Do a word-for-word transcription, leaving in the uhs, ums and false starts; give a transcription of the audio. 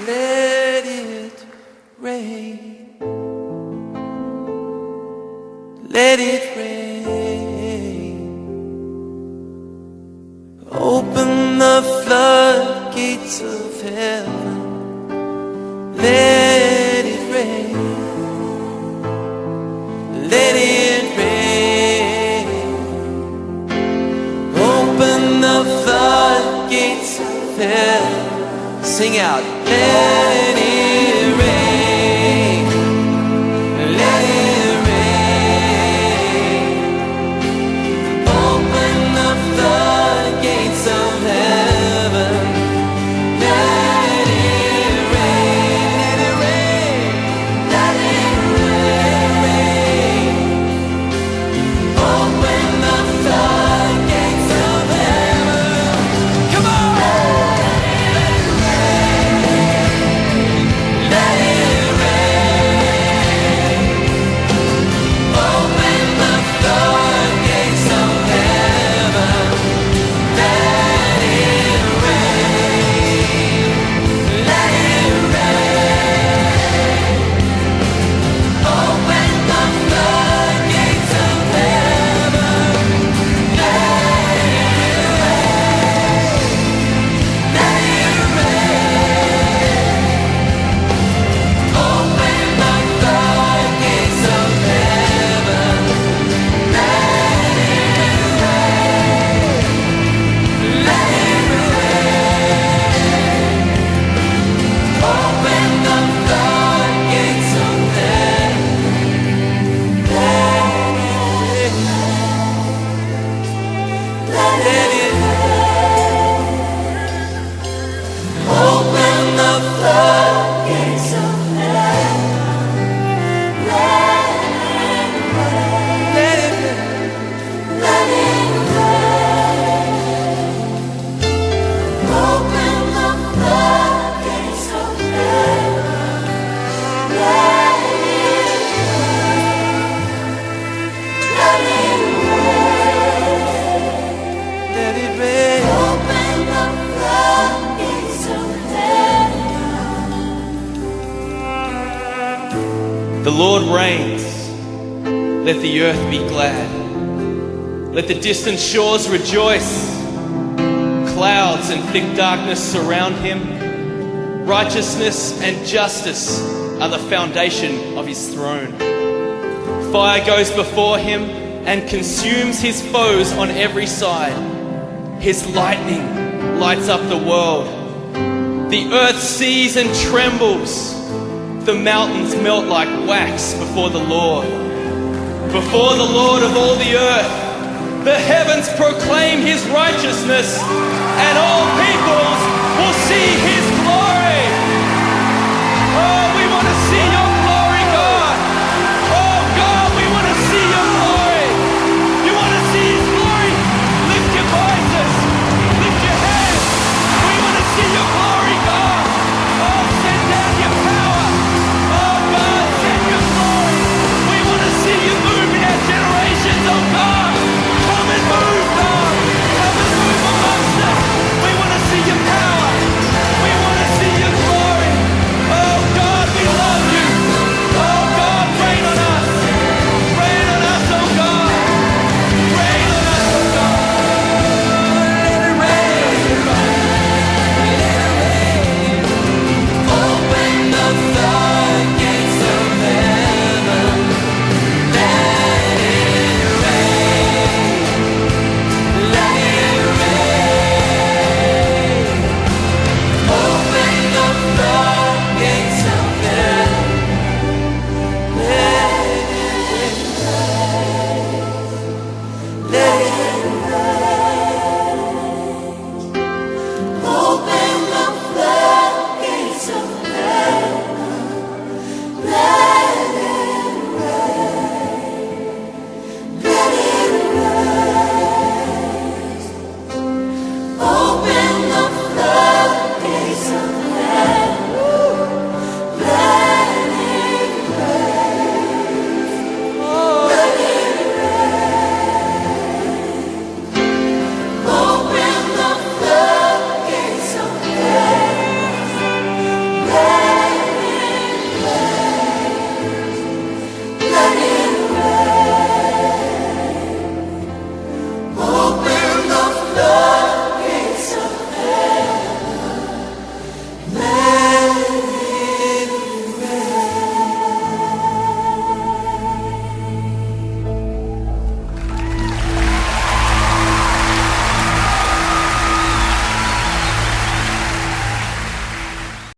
Let it rain. Let it rain. Open the floodgates of heaven. Let it rain. Let it rain. Open the floodgates of heaven. Sing out. Let it rain. Let it rain. Open the floodgates of heaven. Let it rain. Let it rain. Let it rain. Open the floodgates of heaven. Come on. The Lord reigns, let the earth be glad. Let the distant shores rejoice. Clouds and thick darkness surround him. Righteousness and justice are the foundation of his throne. Fire goes before him and consumes his foes on every side. His lightning lights up the world. The earth sees and trembles. The mountains melt like wax before the Lord. Before the Lord of all the earth, the heavens proclaim his righteousness, and all peoples will see his